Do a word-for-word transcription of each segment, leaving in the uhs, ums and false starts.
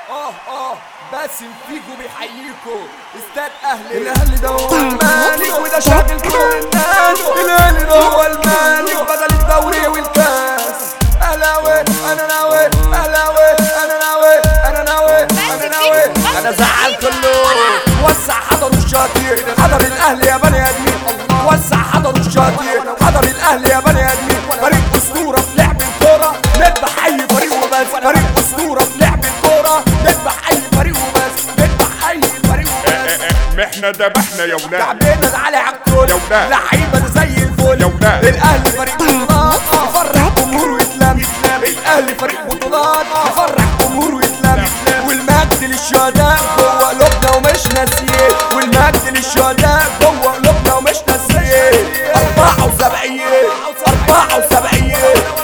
اه اه باسم فيكو بيحييكو استاد اهلي. الاهلي ده هو المالك وده شاغل كل الناس. الاهلي ده هو المالك بدل الدوري والكاس. اهلاوي انا ناوي، اهلاوي انا ناوي، انا ناوي انا ناوي انا زعل كله. وسع حضروا الشاطئ حضر الاهلي يا بني ادمين. وسع حضروا الشاطئ حضر الاهلي يا بني ادمين. فريق اسطوره في لعب الكوره نذبح اي فريق وبس. فريق اسطوره في لعب الكوره نذبح اي فريق وبس. نذبح اي فريق وبس. احنا ذبحنا يا ولاد. تعبنا تعالى عالكل يا ولاد. لعيبه زي الفل يا ولاد. الاهلي فريق بطولات يفرح جمهور ويتلم. الاهلي فريق بطولات يفرح جمهور ويتلم. والمجد للشهداء جوه قلوبنا ومش ناسيين. والمجد للشهداء جوه قلوبنا ومش ناسيين. أربعة وسبعين أربعة وسبعين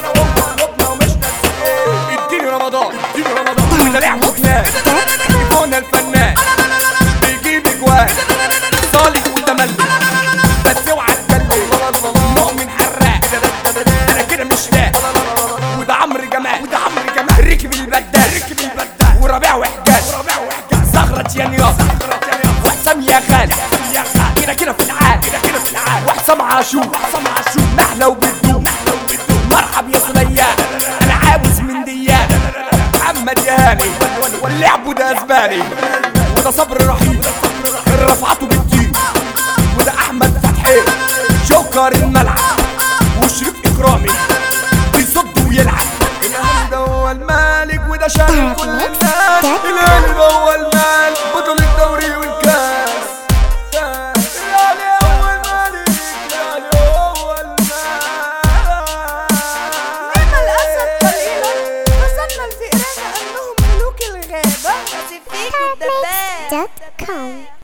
اديني رمضان اديني رمضان وده لعبه كلاب. تليفون الفنان بيجيب اجوان صالح وتملي بس اوعى تكلم. مؤمن حراق انا كده مش لاقي. وده عمرو جمال وده عمرو جمال ركب البدال ركب البدال وربيع وحجاج وربيع وحجاج زغرة يانياس وحسام يا غالي كده كده في العال كده كده في العال وحسام عاشور وحسام عاشور نحلة وبتدوم نحلة وبتدوم. مرحب يا سليان انا عاوز من ديان. محمد يهاني واللعب ده اسباني. وده صبر رحيم رفعته بالدين. وده احمد فتحي جوكر الملعب. وشريف اكرامي بيصد ويلعب. الاهلي ده هو المالك وده شاغل كل الناس. الاهلي ده هو المالك بطل الدوري والكاس. الاهلي هو المالك الاهلي هو المالك. نعم الأسد قليلا فظن الفئران أنهم ملوك الغابة. فيكو الدباب.